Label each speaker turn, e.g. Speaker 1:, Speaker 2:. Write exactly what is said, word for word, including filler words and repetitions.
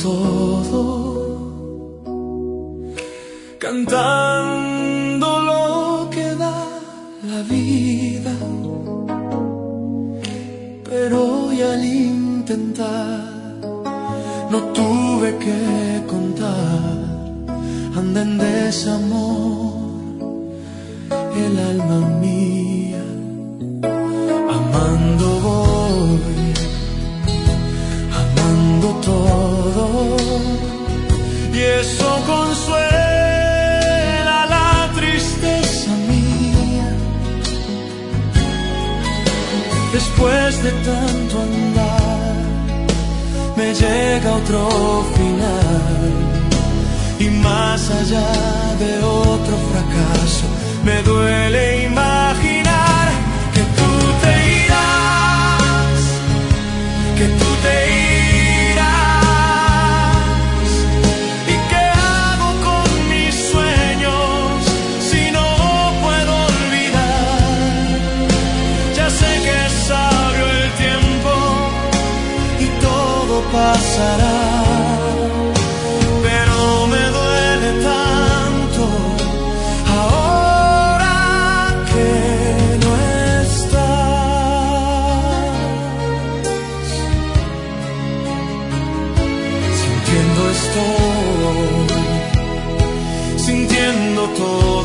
Speaker 1: todo, cantando lo que da la vida. Pero hoy al intentar no tuve que contar, anda en desamor el alma mía. Amando voy, amando todo, y eso consuela la tristeza mía. Después de tanto andar, me llega otro final, y más allá de otro fracaso, me duele imaginar que tú te irás, que tú te irás. ¿Y qué hago con mis sueños si no puedo olvidar? Ya sé que es sabio el tiempo y todo pasará, pero me duele tanto ahora que no estás. Sintiendo estoy, sintiendo todo.